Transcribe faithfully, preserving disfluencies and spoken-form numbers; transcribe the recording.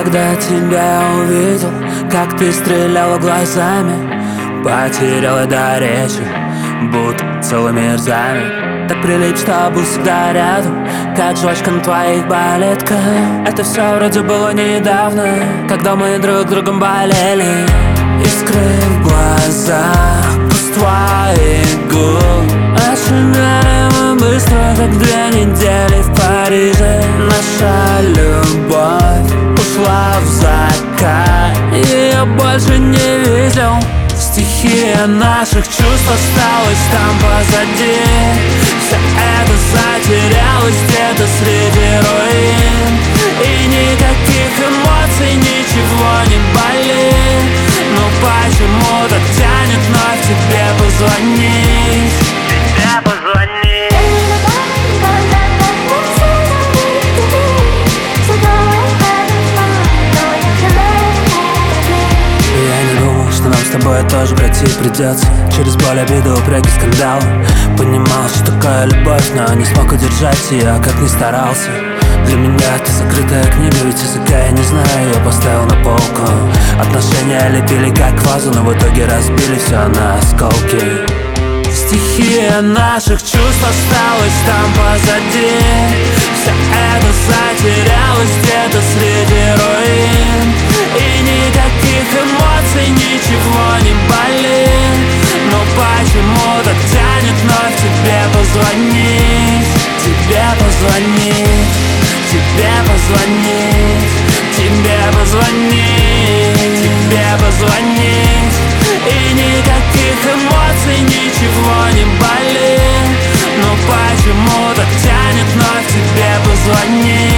когда тебя увидел, как ты стреляла глазами, потеряла до речи, будто целый мир замер. Так прилип, что был всегда рядом, как жвачка на твоих балетках. Это все вроде было недавно, когда мы друг другом болели. Искры в глазах, вкус твоих губ. Ошумели мы быстро, как две недели в Париже. Наша любовь ушла в закат, ее больше не видел. Стихия наших чувств осталась там позади. Все это затерялось где-то среди руин. И никаких эмоций, ничего не болит. Но почему так тянет вновь тебе позвонить? Тебе позвонить. Я не думал, что нам с тобой тоже пройти придется через боль, обиду, упреки, скандал. Понимал, что такая любовь, но не смог удержать ее, как ни старался. Для меня это закрытая книга, ведь языка я не знаю, я поставил на полку. Отношения лепили как вазу, но в итоге разбили все на осколки. Стихия наших чувств осталась там позади. Все это затерялось где-то среди руин. И никаких эмоций, ничего не болит. Но почему так тянет вновь тебе позвонить? Тебе позвонить, тебе позвонить, тебе позвонить, тебе позвонить. И никаких эмоций, ничего не болит. Но почему так тянет вновь тебе позвонить?